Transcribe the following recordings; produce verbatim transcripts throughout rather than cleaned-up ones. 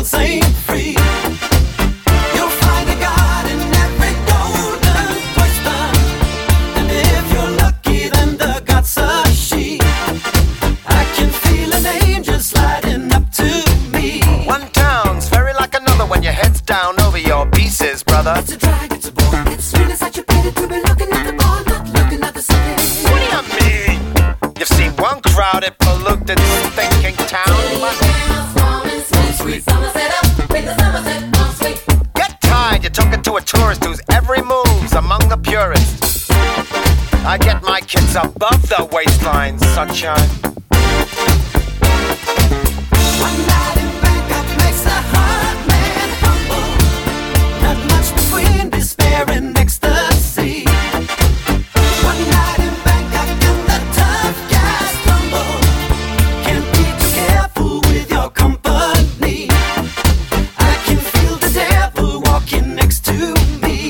pulse ain't free. You'll find a God in every golden oyster, and if you're lucky, then the God's a she. I can feel an angel sliding up to me. One town's very like another when your head's down over your pieces, brother. It's a drag, it's a bore, it's really such a pity to be looking at the ball, not looking at the city. What do you mean? You've seen one crowded, polluted, thinking town. Get tired, you're talking to a tourist whose every move's among the purists. I get my kids above the waistline, sunshine. One night in Bangkok makes a hard man humble. Not much between despair and ecstasy. One night in Bangkok and the tough guys stumble. Can't be too careful with your company. I can feel the devil walking next to me.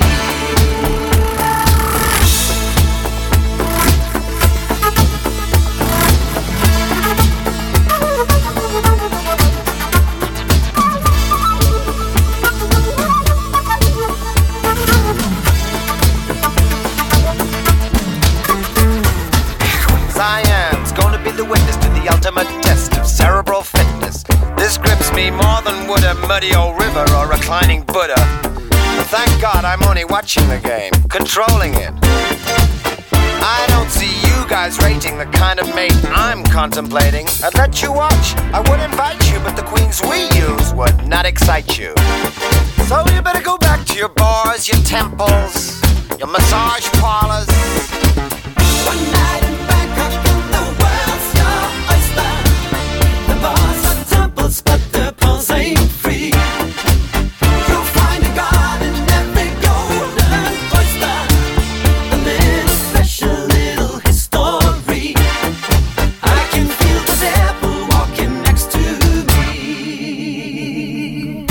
Cyan's gonna be the witness to the ultimate test of cerebral fitness. This grips me more than would a muddy old river or reclining Buddha. But thank God I'm only watching the game, controlling it. I don't see you guys rating the kind of mate I'm contemplating. I'd let you watch, I would invite you, but the queens we use would not excite you. So you better go back to your bars, your temples, your massage parlors. One night in Bangkok and the world's your oyster. The bars are temples, but the pulse ain't free. You'll find a God in every golden oyster, a little special little history. I can feel the devil walking next to me.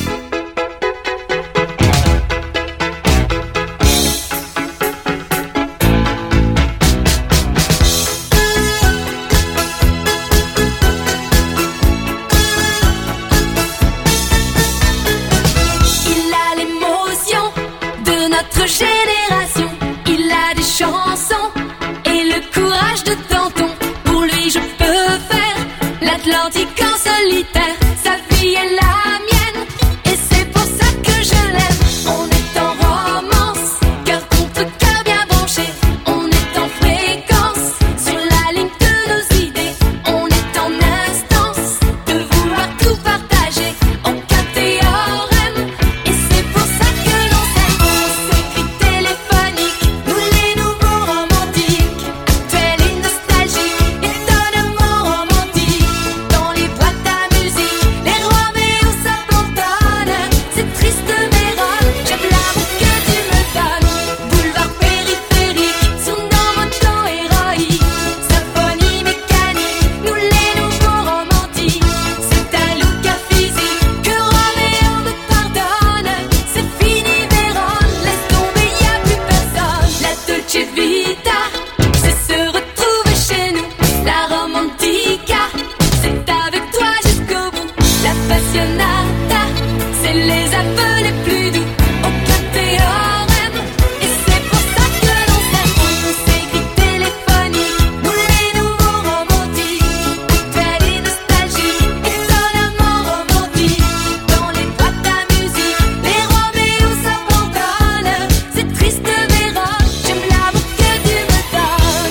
Il a l'émotion de notre génération. Il a des chansons et le courage de Danton. Pour lui, je peux faire l'Atlantique en solitaire. Sa vie est la mienne et c'est pour ça que je l'aime. On est en romance, cœur contre cœur bien branché. On est en fréquence sur la ligne de nos idées. On est en instance de vouloir tout partager en cas théorème. Et c'est pour ça que l'on s'aime. On s'écrit téléphonique, nous les nouveaux romantiques. Actuels et nostalgiques, étonnamment romantiques. Dans les boîtes à musique, les Roméo s'abandonnent. C'est triste mais rare, j'aime l'amour que tu me donnes. Boulevard périphérique, sur nos motos héroïques. Symphonie mécanique, nous les nouveaux romantiques. C'est un look à physique que Roméo me pardonne. C'est fini Vérone, laisse tomber, y a plus personne. La Dolce Vita, c'est se retrouver chez nous. La Romantica, c'est avec toi jusqu'au bout. La Passionata, c'est les aveux les plus doux. Aucun théorème, et c'est pour ça que l'on s'aime. On s'écrit téléphonique, nous les nouveaux romantiques. Actuels et nostalgiques, étonnamment romantiques. Dans les boîtes à musique, les Roméo s'abandonnent. C'est triste mais rare, j'aime l'amour que tu me donnes.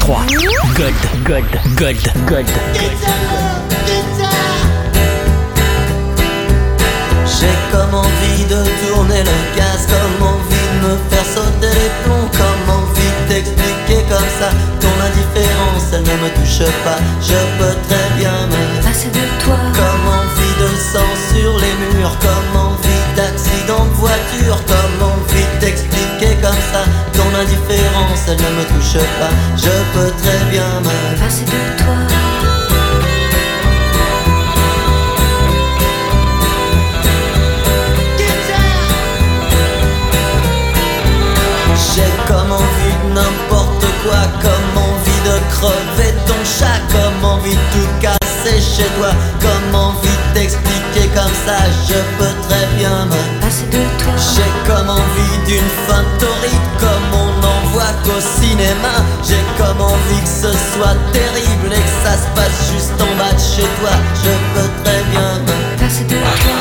trois. Gold, gold, gold, gold. J'ai comme envie de tourner le gaz, comme envie de me faire sauter les plombs, comme envie de t'expliquer comme ça ton indifférence, elle ne me touche pas. Je peux très bien me passer de toi. Comme envie de sang sur les murs, comme envie d'accident de voiture, comme envie de t'expliquer comme ça ton indifférence, elle ne me touche pas. Je peux très bien me passer de toi. J'ai comme envie de n'importe quoi, comme envie de crever ton chat, comme envie de tout casser chez toi, comme envie de t'expliquer comme ça, je peux très bien me passer de toi. J'ai comme envie d'une fin torride, comme on n'en voit qu'au cinéma. J'ai comme envie que ce soit terrible et que ça se passe juste en bas de chez toi. Je peux très bien me passer de toi.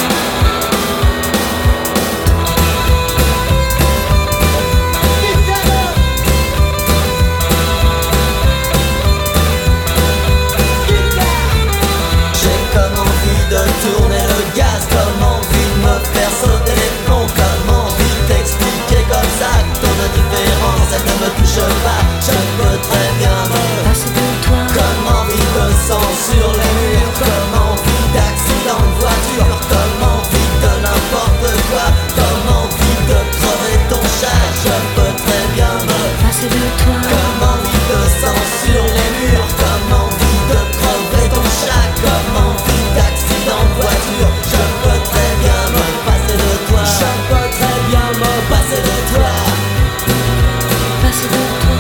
Tourner le gaz, comme envie de me faire sauter les plombs, comme envie de t'expliquer comme ça que ton indifférence elle ne me touche pas. Je peux très bien me passer de toi. Comme envie de sang sur les murs, comme envie d'accident de voiture, comme envie de n'importe quoi, comme envie de crever ton chat. Je peux très bien me passer de toi. Comme envie de sang sur les murs, comme envie de crever ton chat, comme envie d'accident de voiture. Je peux très bien me passer de toi. Je peux très bien me passer de toi. Passer de toi.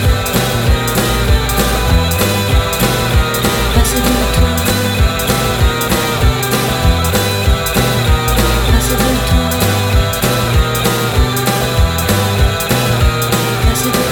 Passer de toi. Passer de toi. Passer de toi.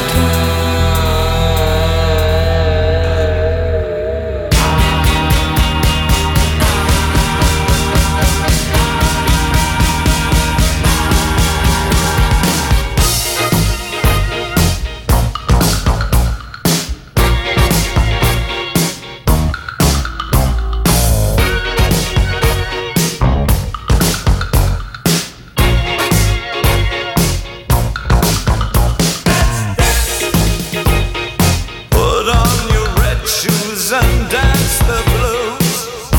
Put on your red shoes and dance the blues.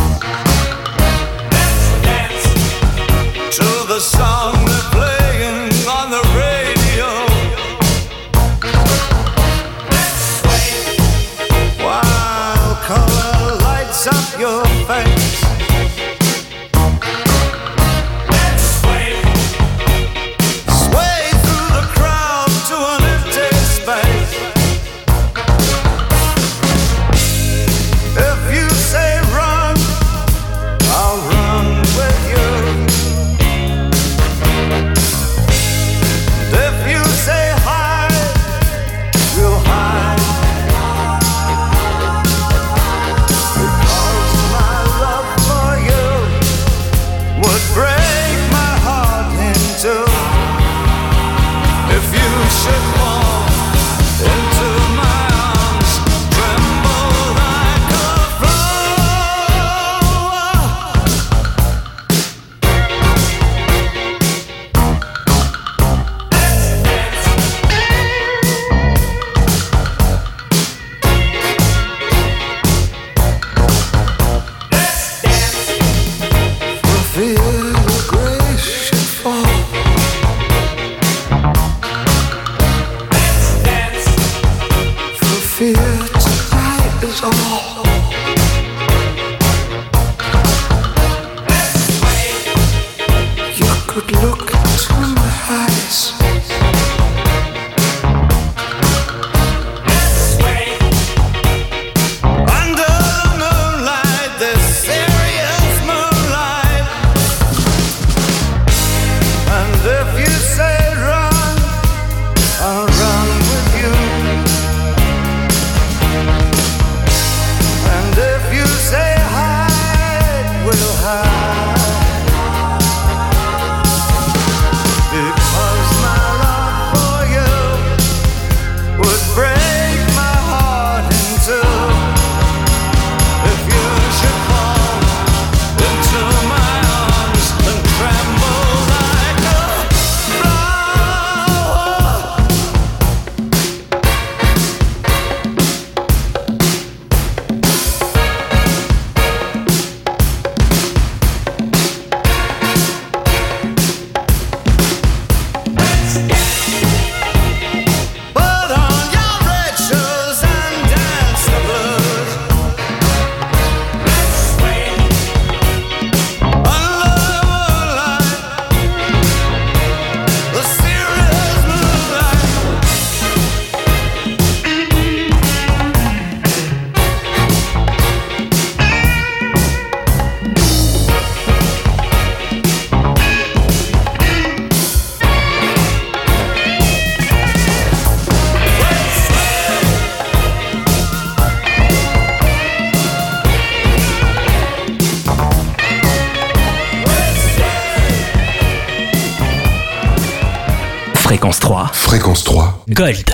Dance, dance to the song they're playing on the radio. Let's sway while color lights up your face. Let's sway, sway through the crowd to an empty space. If you say run, I'll run with you. If you say hide, we'll hide. Because my love for you would break my heart in two. If you should fall into my arms, tremble like a flower. For fear your grace should fall. For fear tonight is all. You could look into my eyes. Under the moonlight, this serious moonlight. And if you say run, I'll run with you. Fréquence trois. Fréquence trois. Gold.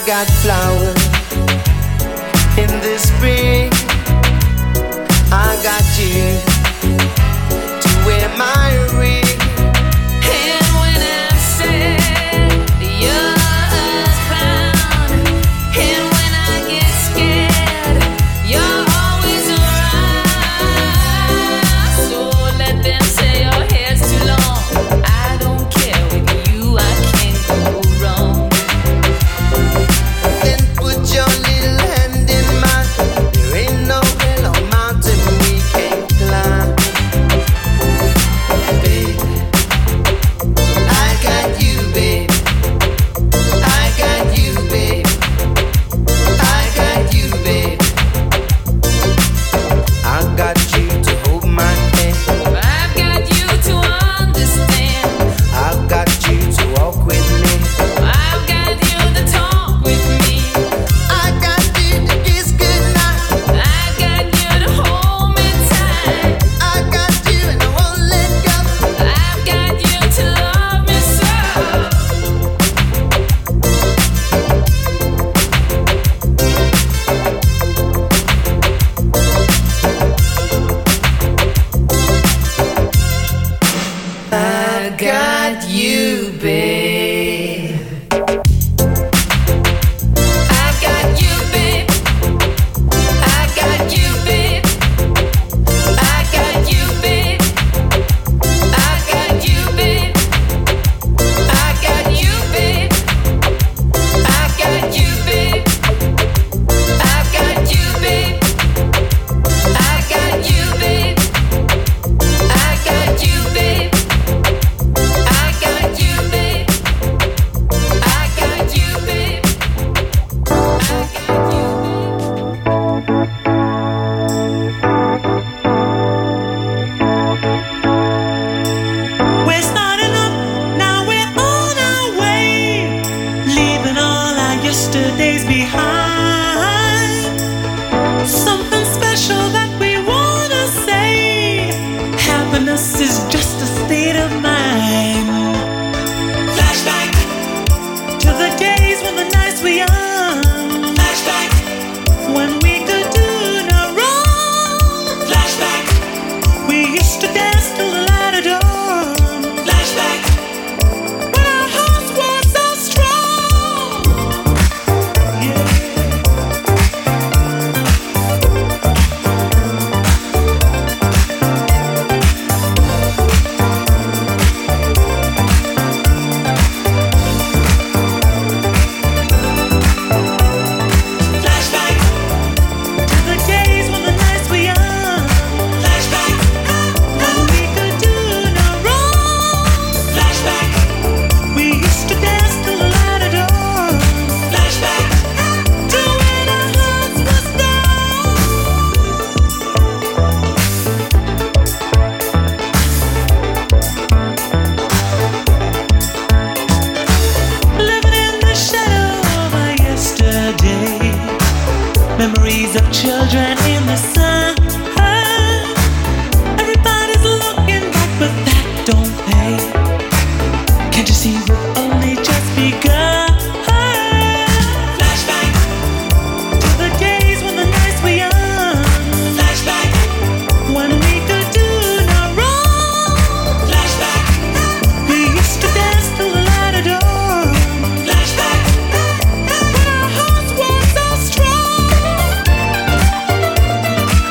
got flowers in the spring. I got you to wear my ring. And when I'm sad, you're around. And when I get scared, you're always around. So let them say your hair's too long. I don't care, with you I can't go wrong. Then put your little hand in mine. There ain't no hill or mountain we can't climb. Baby, I got you, baby. I got you, baby. I got you, baby. I got you to hold my hand. I've got you to understand. I've got you to walk with me. I've got you to talk with me. I got you to kiss goodnight. I've got you to hold me tight. I got you and I won't let go. I've got you to love me so. I got you, babe. I got you, babe. I got you, babe. I got you, babe. I got you, babe. I got you, babe. I got you, babe. I got you, babe. I got you, babe. I got you, babe. I got you, babe. I got you, babe. I got you, babe. We're starting up, now we're on our way, leaving all our yesterdays behind. Something special that we wanna say. Happiness is just a state of mind. Flashback to the days when the nights were young. Flashback when we could do no wrong. Flashback we used to dance till the light of dawn. Flashback when our hearts were so strong. Yeah. Flashback to the days when the nights were young. Flashback when we could do no wrong. Flashback we used to dance till the light of dawn. Flashback to when our hearts were strong. Living in the shadow of our yesterday. Memories of children in the sun. Everybody's looking back, but that don't pay. Can't you see we've only just begun? Flashback to the days when the nights were young. Flashback when we could do no wrong. Flashback we used to dance till the light of dawn. Flashback when our hearts were so strong.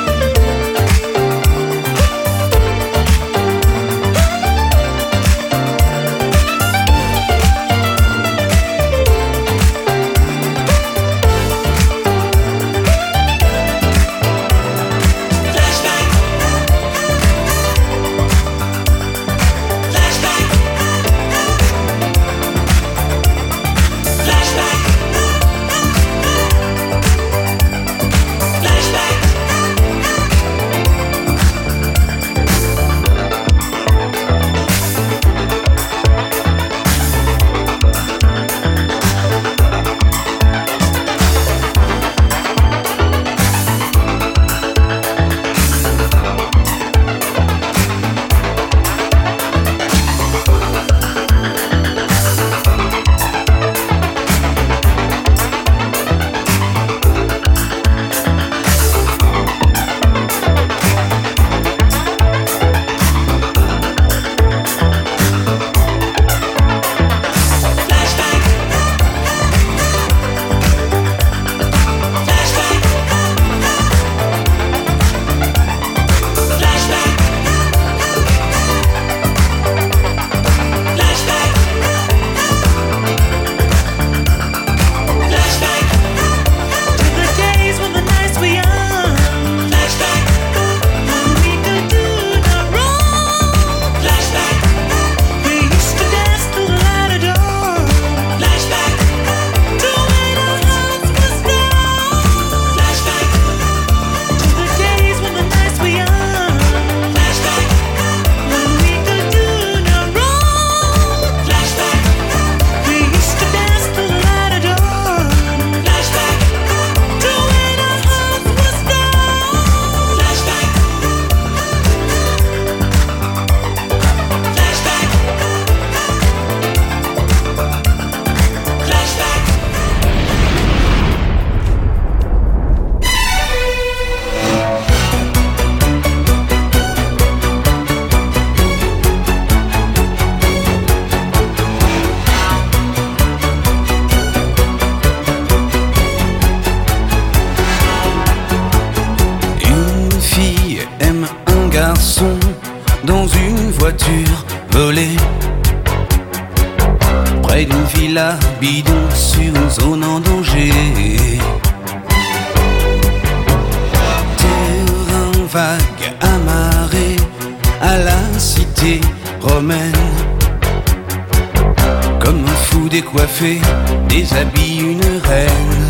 dans une voiture volée près d'une villa bidon sur une zone en danger. Terrain vague amarré à la cité romaine, comme un fou décoiffé déshabille une reine.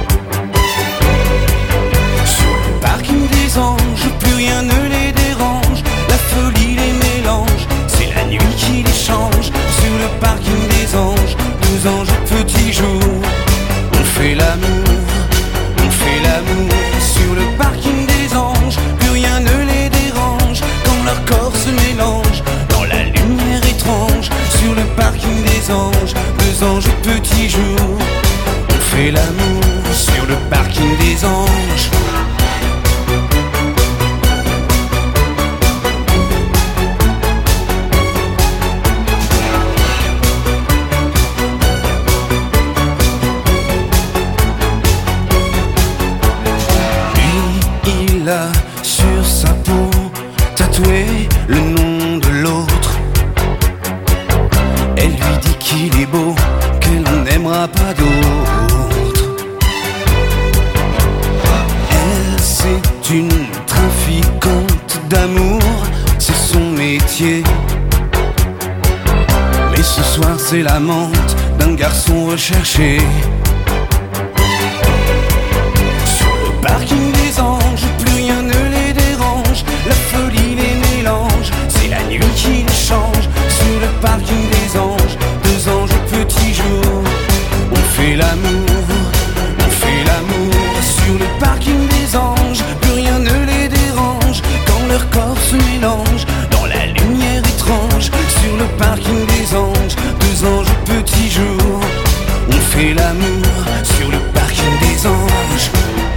Sur le parking des anges, plus rien ne les dérange, la folie les mélange, c'est la nuit qui les change. Sur le parking des anges, deux anges au petit jour, on fait l'amour, on fait l'amour. Sur le parking des anges, plus rien ne les dérange, quand leur corps se mélange dans la lumière étrange. Sur le parking des anges, deux anges au petit jour, on fait l'amour. Sur le parking des anges. Sur sa peau tatoué le nom de l'autre. Elle lui dit qu'il est beau, qu'elle n'aimera pas d'autre. Elle, c'est une trafiquante d'amour, c'est son métier. Mais ce soir c'est l'amante d'un garçon recherché. Sur le parking des anges, plus rien ne les dérange, la folie les mélange, c'est la nuit qui les change. Sur le parking des anges, deux anges au petit jour, on fait l'amour, on fait l'amour. Sur le parking des anges, plus rien ne les dérange, quand leur corps se mélange dans la lumière étrange. Sur le parking des anges, deux anges au petit jour, on fait l'amour. Sur le parking des anges.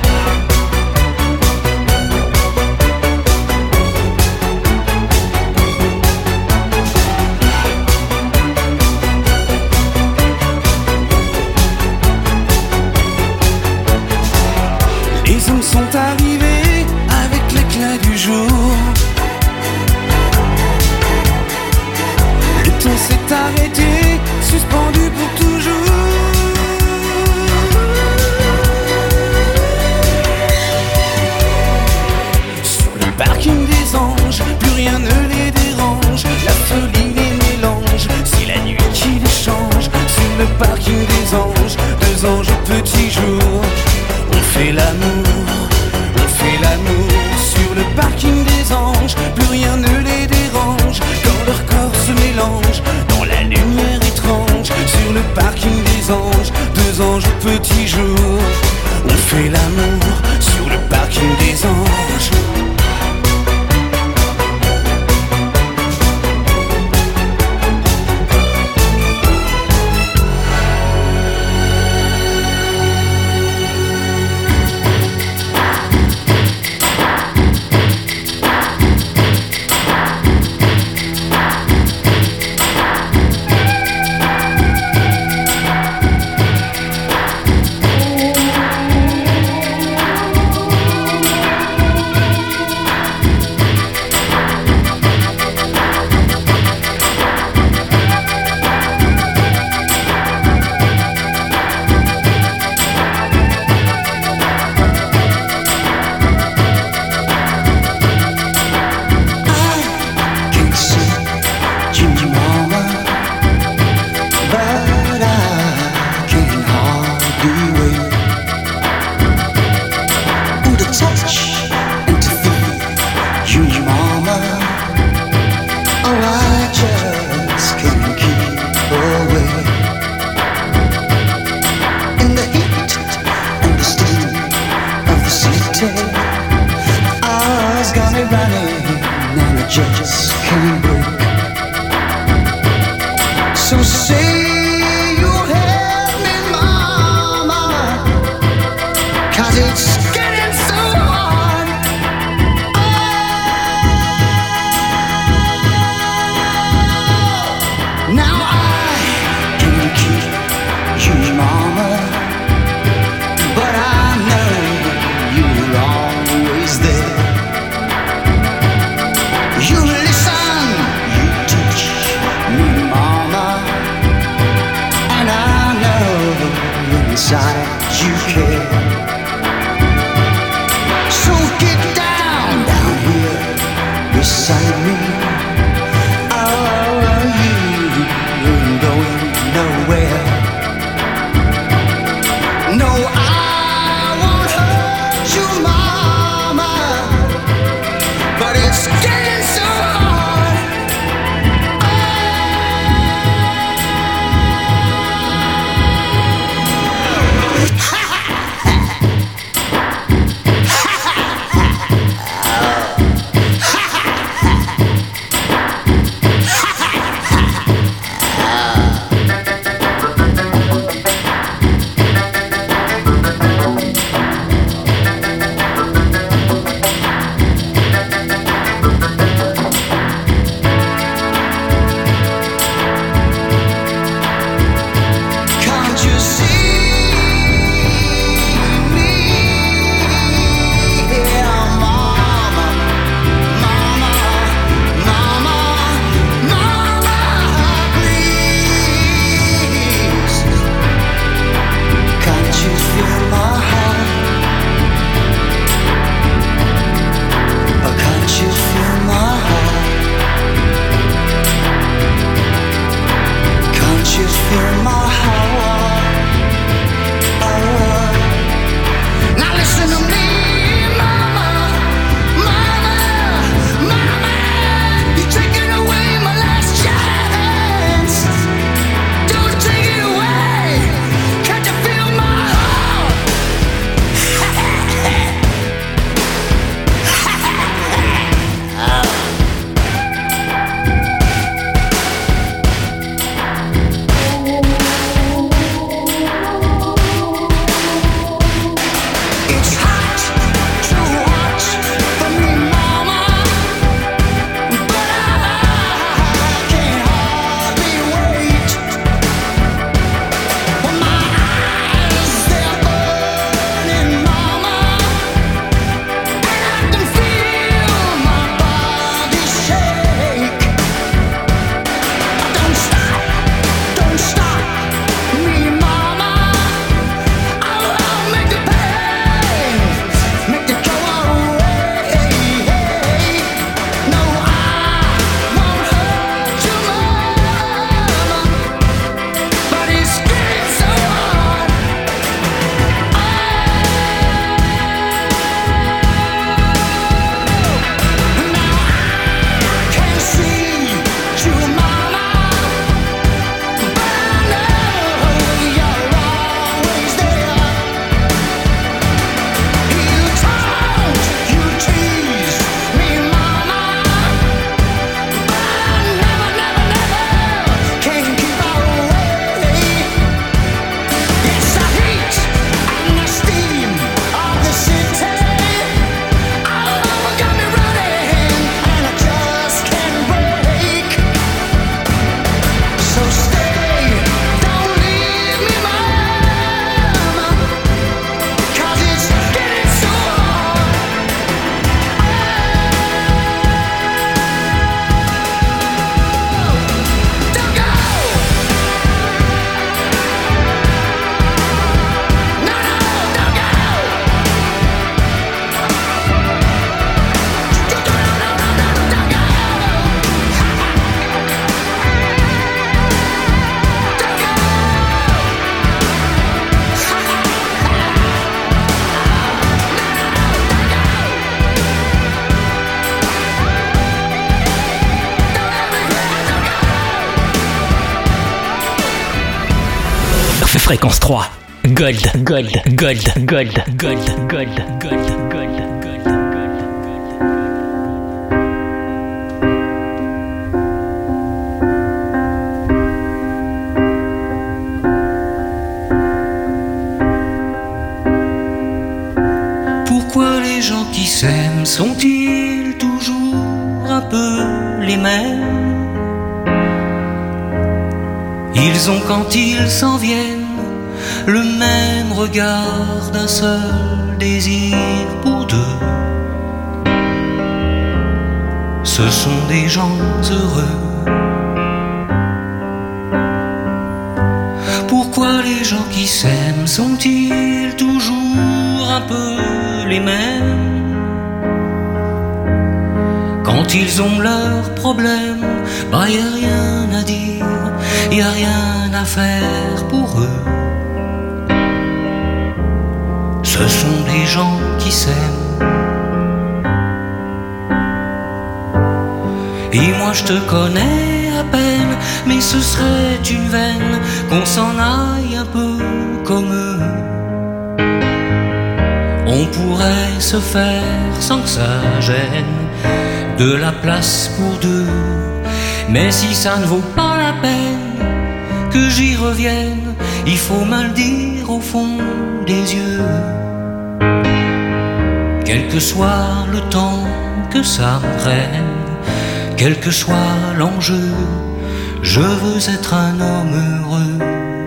Les hommes sont arrivés avec l'éclat du jour. Le temps s'est arrêté, suspendu pour toujours. Sur le parking des anges, plus rien ne les dérange, la folie les mélange, c'est la nuit qui les change. Sur le parking des anges, deux anges au petit jour, on fait l'amour, on fait l'amour. Sur le parking des anges, plus rien ne les dérange, quand leur corps se mélange dans la lumière étrange. Sur le parking des anges, deux anges au petit jour, on fait l'amour. Sur le parking des anges. You listen Fréquence trois. Gold, gold, gold, gold, gold, gold, gold, gold, gold. Pourquoi les gens qui s'aiment sont-ils toujours un peu les mêmes? Ils ont quand ils s'en viennent le même regard d'un seul désir pour deux. Ce sont des gens heureux. Pourquoi les gens qui s'aiment sont-ils toujours un peu les mêmes? Quand ils ont leurs problèmes, bah y a rien à dire, y a rien à faire pour eux. Ce sont des gens qui s'aiment. Et moi je te connais à peine, mais ce serait une veine qu'on s'en aille un peu comme eux. On pourrait se faire sans que ça gêne de la place pour deux. Mais si ça ne vaut pas la peine que j'y revienne, il faut me le dire au fond des yeux. Quel que soit le temps que ça me prenne, quel que soit l'enjeu, je veux être un homme heureux.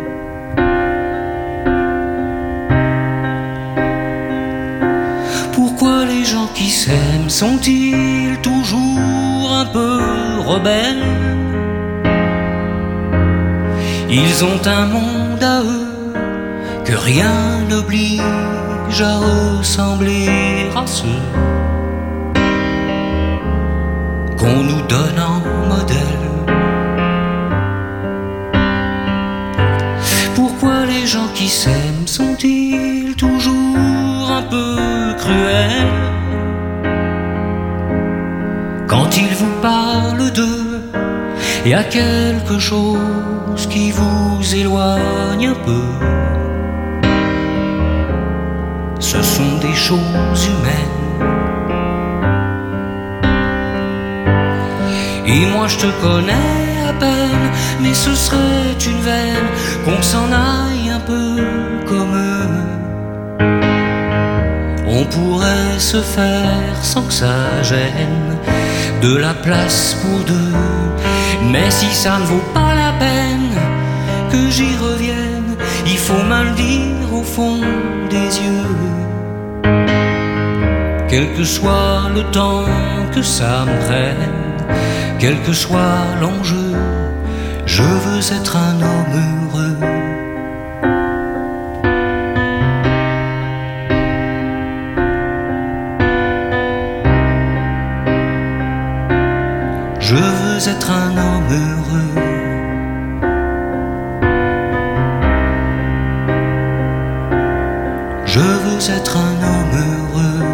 Pourquoi les gens qui s'aiment sont-ils toujours un peu rebelles? Ils ont un monde à eux que rien n'oblige à ressembler à ceux qu'on nous donne en modèle. Pourquoi les gens qui s'aiment sont-ils toujours un peu cruels? Quand ils vous parlent d'eux, y a quelque chose qui vous éloigne un peu. Ce sont des choses humaines. Et moi je te connais à peine, mais ce serait une veine qu'on s'en aille un peu comme eux. On pourrait se faire sans que ça gêne de la place pour deux. Mais si ça ne vaut pas la peine que j'y revienne, il faut me le dire au fond des yeux. Quel que soit le temps que ça me prenne, quel que soit l'enjeu, je veux être un homme heureux. Je veux être un homme heureux. Je veux être un homme heureux.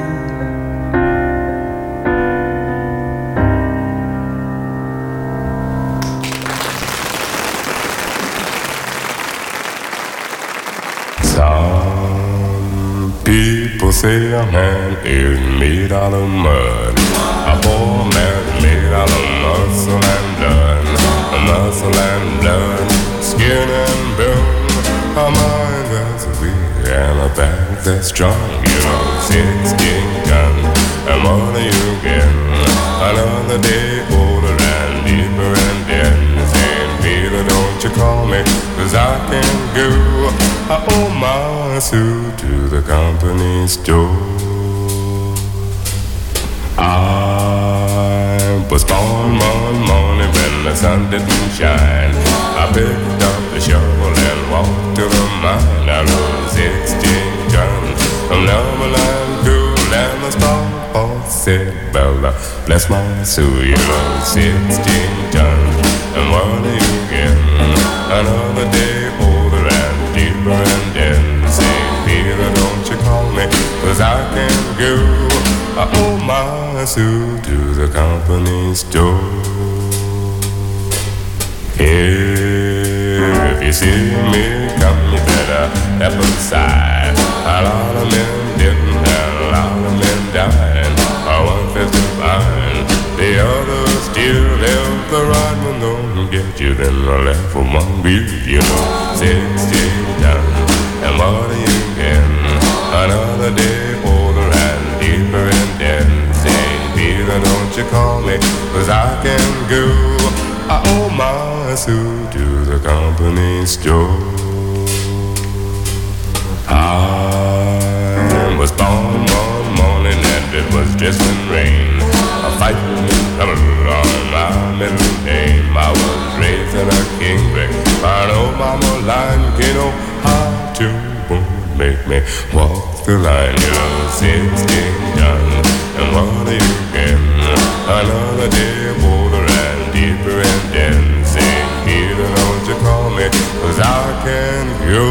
Some people say a man is made out of mud. A poor man is made out of muscle and blood. Muscle and blood, skin and bone. A mind that's weak and a back that's strong. You know, sixteen guns, and what do you get? Another day older and deeper and dead. Saying, Peter, don't you call me, cause I can't go. I owe my suit to the company store. I was born one morning when the sun didn't shine. I picked up the shovel and walked to the mine. I rode sixteen guns from Neverland cool, and the star horse said, Bella, bless my soul, you rode sixteen tons. And what do you get? Another day older and deeper and dead. Saint Peter, don't you call me, cause I can't go. I owe my suit to the company store. If you see me come, you better step aside. A lot of men didn't, and a lot of men died. One fifth fine, the other still left the right one. Don't get you, then I left for one beat. You know, sixty done, and what do you get? Another day older and deeper in debt. Say, Peter, don't you call me, 'cause I can go. I owe my suit to the company store. I was born one morning and it was drizzling rain. A fighting color on my middle name. I was raised in a king brick. I know mama line, you know how to make me walk the line. You know, sixteen done, and what do you get? Another day older and deeper in debt. Say, Peter, don't you call me, 'cause I can go.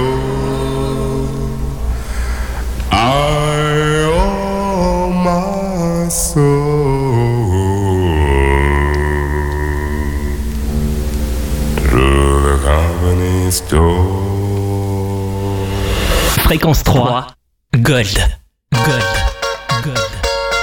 I owe my soul through the company store. Fréquence trois, Gold, Gold, Gold.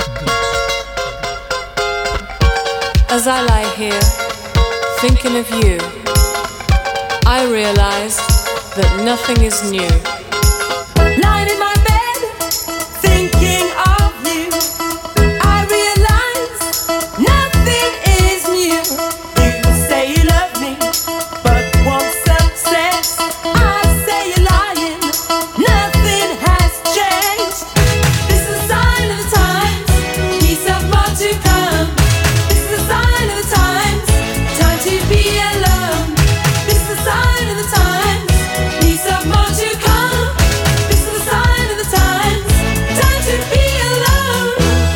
As I lie here, thinking of you, I realize that nothing is new. Lying in my bed, thinking of you, I realize nothing is new. You say you love me, but won't self sex. I say you're lying, nothing has changed. This is a sign of the times, peace of more to come. This is a sign of the times, time to be alone. This is a sign of the times, peace of more to come. This is a sign of the times, time to be alone.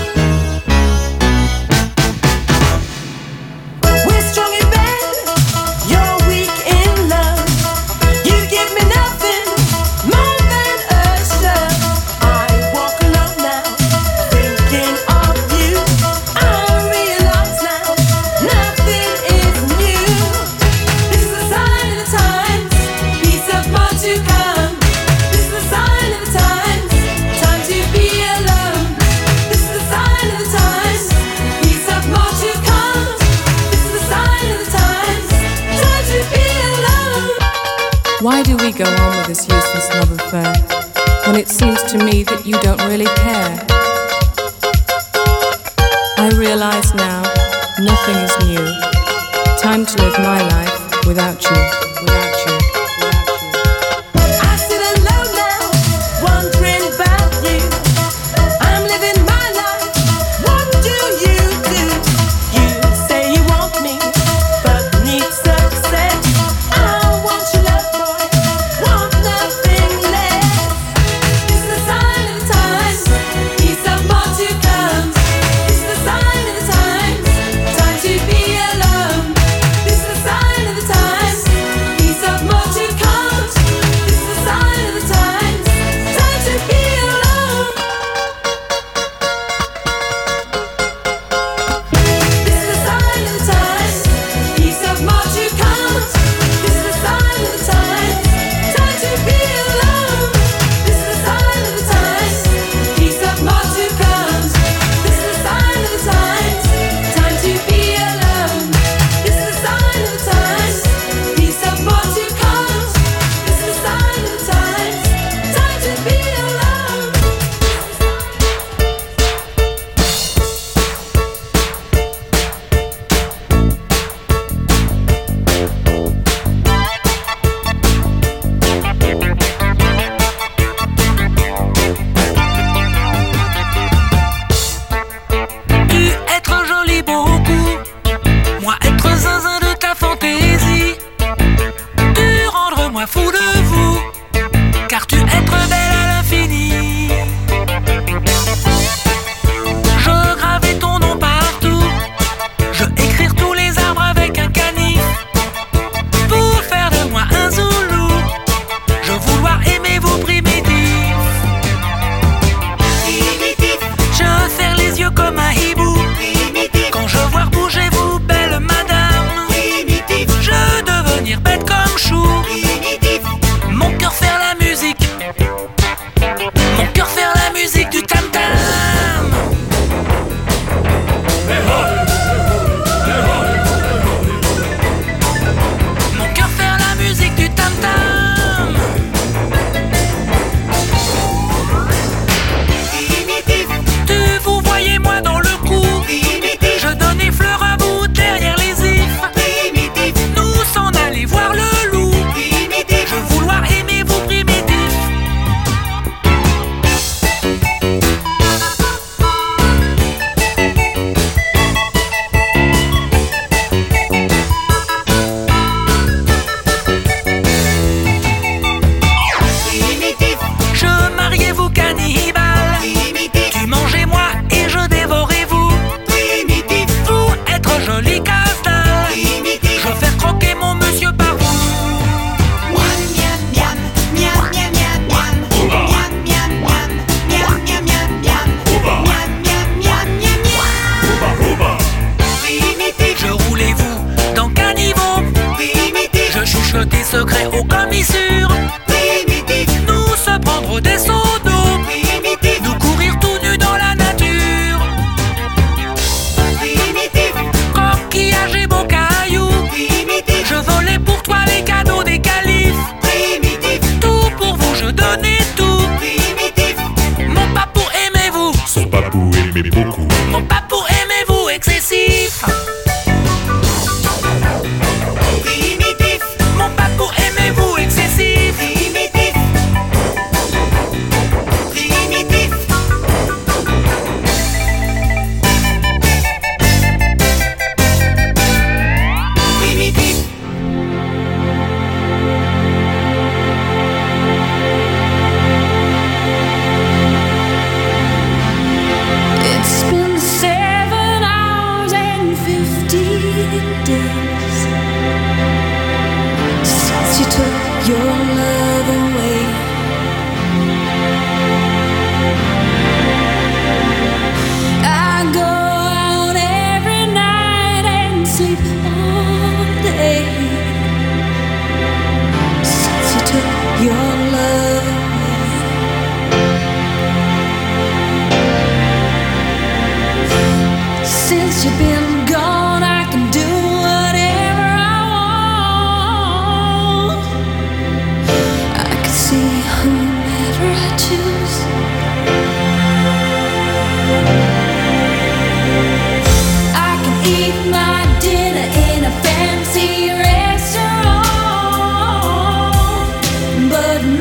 We're strong in bed, you're weak in love. You give me nothing more than a shove. I walk alone now, thinking of you. I realize now, nothing is new. This is a sign of the times, peace of more to come. This is a sign of the times, time to be alone. This is a sign of the times, peace of more to come. This is a sign of the times, time to be alone. Why do we go on with this useless love affair when it seems to me that you don't really care? I realize now nothing is new. Time to live my life without you, without you, without you. I sit alone now, wondering about you. I'm living my life, what do you do? You say you want me, but need success. I want your love, boy, want nothing less. This is a sign of the times, peace of more to come. This is a sign of the times, time to be alone. This is a sign of the times, peace of secret aux commissures. Primitif, Nous se prendre des seaux d'eau. primitif, Nous courir tout nus dans la nature. primitif, Coquillage et beaux cailloux. primitif, Je volais pour toi les cadeaux des califes. primitif, Tout pour vous, je donnais tout. primitif, Mon papou, aimez-vous. Son papou aimait beaucoup. Mon papou, aimez-vous excessif. primitif, Mon papou, aimez-vous excessif. primitif, primitif, primitif. It's been seven hours and fifteen days since you took your love away. I go out every night and sleep all day since you took your love away. Since you've been gone, I can do whatever I want. I can see whomever I choose. I can eat my dinner in a fancy restaurant, but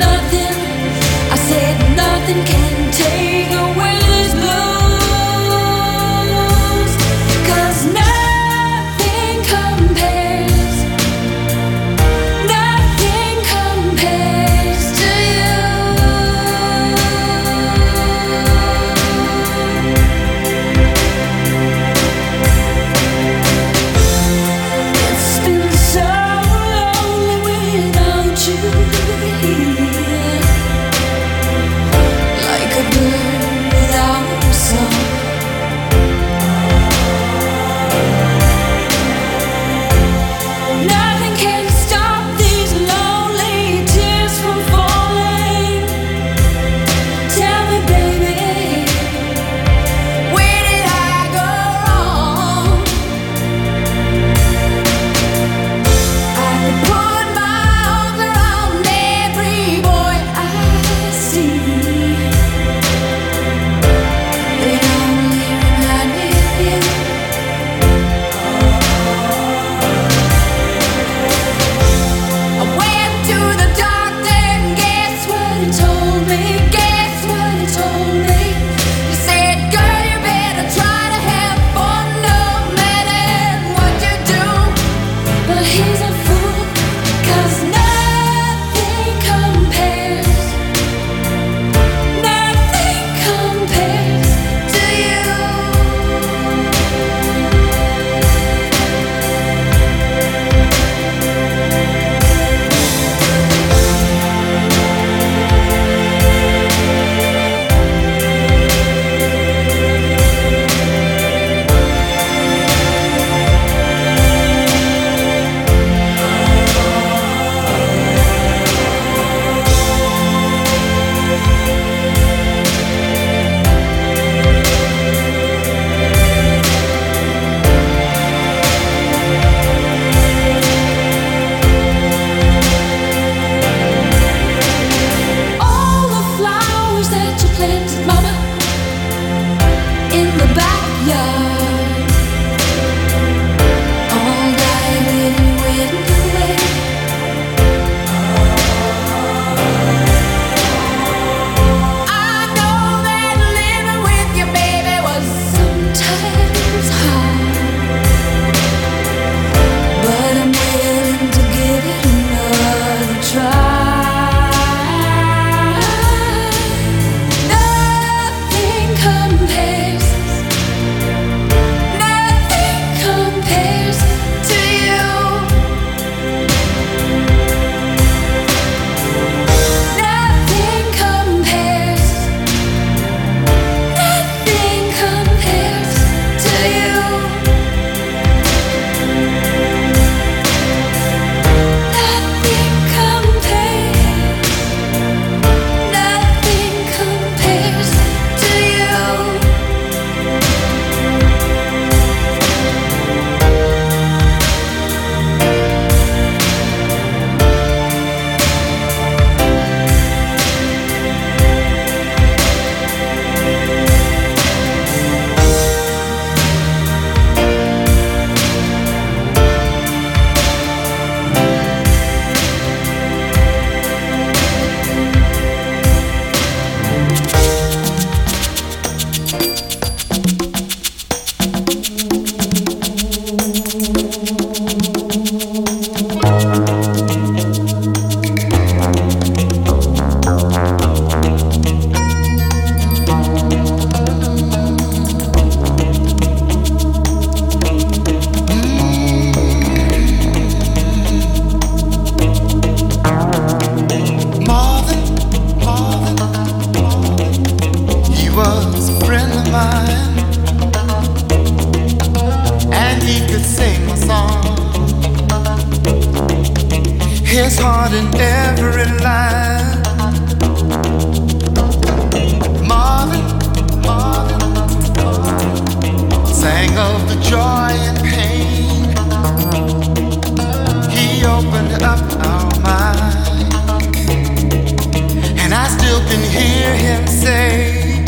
his heart in every line. Marvin, Marvin, Marvin sang of the joy and pain. He opened up our mind, and I still can hear him say,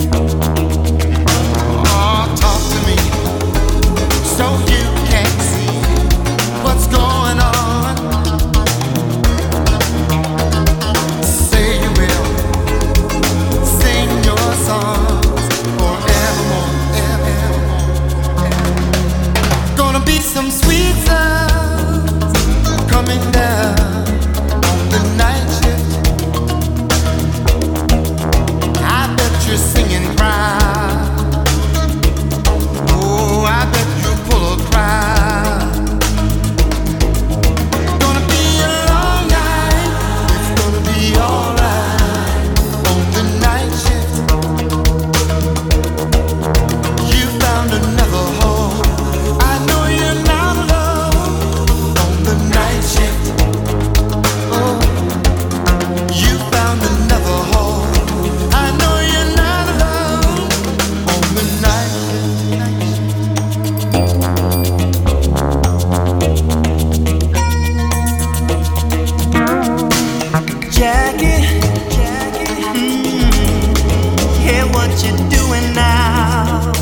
oh, talk to me so you can see what's going on. Say you will sing your songs forevermore, evermore. Gonna be some sweet sounds coming down on the night shift. I bet you're singing proud. Oh, I bet you pull a crowd. Gonna be a long night. It's gonna be alright on the night shift. You found another home. I know you're not alone on the night shift. Oh, you found another home. I know you're not alone on the night shift. Jackie, Jackie, mm, hear what you're doing now.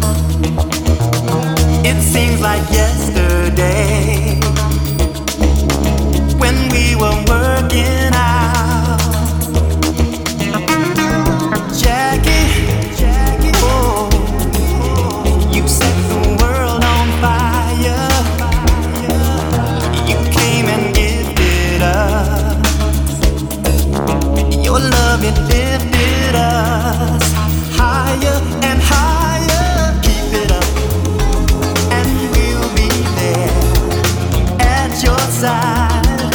It seems like yesterday when we were working out. Jackie, Jackie, oh, you set the world on fire. You came and gifted us your love, it lifted us higher and higher. Keep it up, and we'll be there at your side.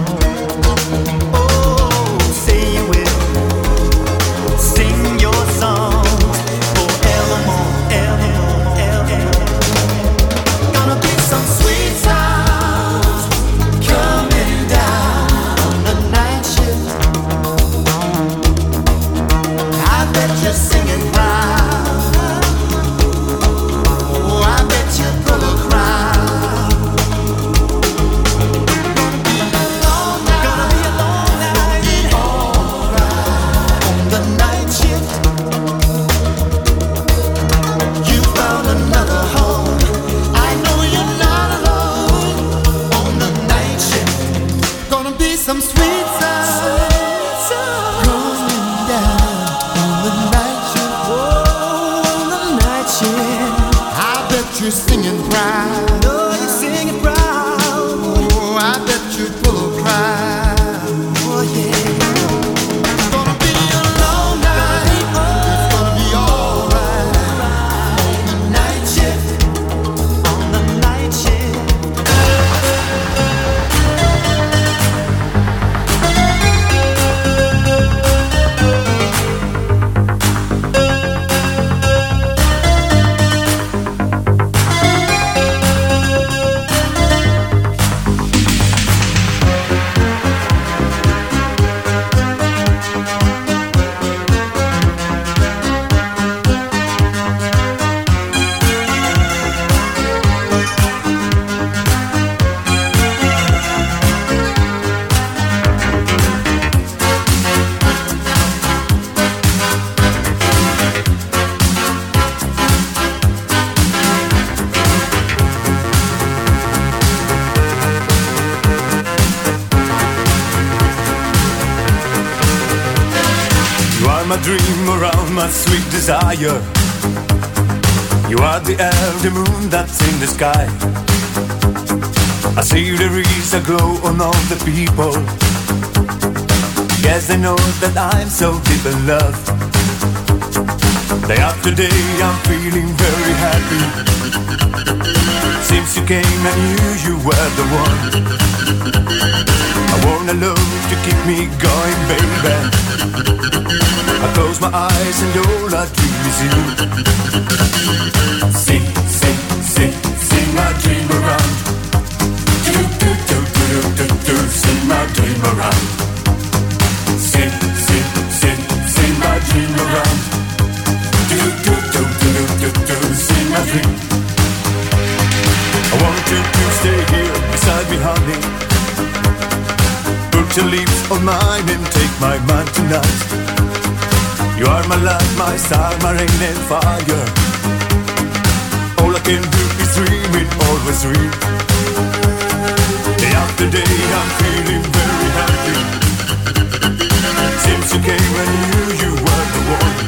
Oh, say you will sing your songs forevermore, evermore, evermore. Gonna be some sweet sounds coming down on the night shift. I bet you're singing proud. Oh, I bet you pull a crowd. Gonna be a long night. Gonna be alright on the night shift. You found another home. I know you're not alone on the night shift. Gonna be some sweet sounds going down on the night shift. Oh, on the night shift. I bet you're singing proud. Oh, you're singing proud. Oh, I bet you pull a crowd. Oh, yeah. It's gonna be a long night. It's gonna be alright on the night shift. On the night shift. You are my dream around my sweet desire. You are the air, the moon that's in the sky. I see there is a glow on all the people. Yes, they know that I'm so deep in love. Day after day I'm feeling very happy. Since you came I knew you were the one. I want a love to keep me going, baby. I close my eyes and all I dream is you. Sing, sing, sing, sing my dream around. Do, do, do, do, do, do, do. Sing my night. Put your lips on mine and take my mind tonight. You are my light, my star, my rain and fire. All I can do is dream it, always dream. Day after day I'm feeling very happy. Since you came I knew you were the one.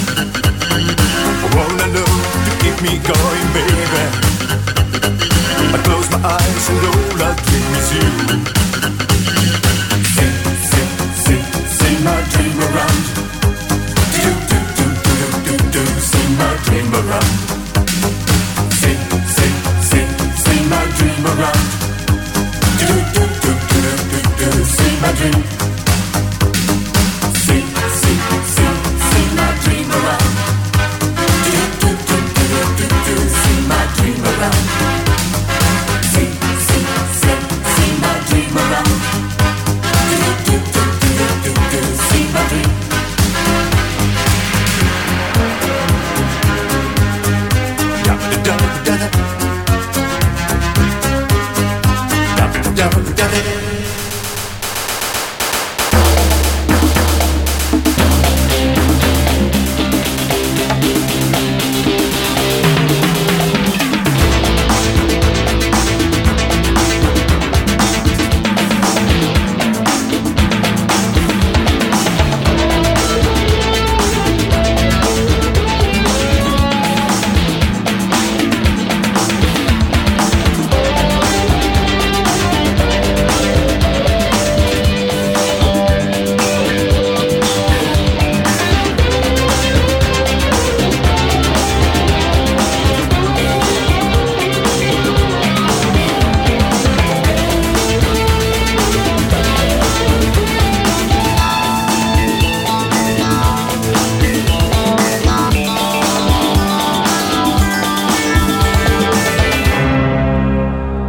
I wanna know to keep me going, baby. I close my eyes and all I dream is you. Sing, sing, sing, sing my dream around. Do, do, do, do, do, do, sing my dream around. Sing, sing, sing, sing my dream around. Do, do, do, do, do, do, sing my dream. Sing, sing, sing, sing my dream around. Do, do, do, do, do, do, sing my dream around. Sing, sing, sing, sing my dream around. Do, do, do, do, do, do, sing my dream. Da da da da da da da da da.